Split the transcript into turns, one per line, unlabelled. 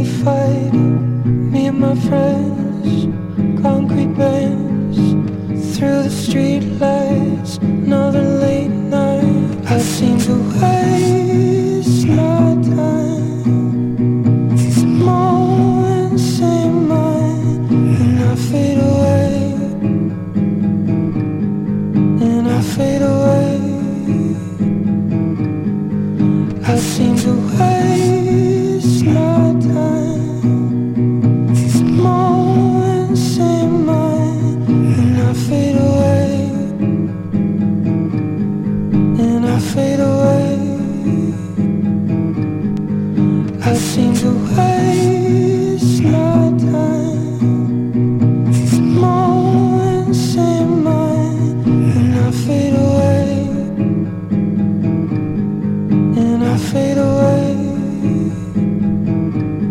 we fight, me and my friends, concrete bands, through the street lights, another late night. I seem to waste my time, more same mind, and I fade away, and I fade away. I seem to waste my time, more same mind, and I fade away, and I fade away. I seem to waste my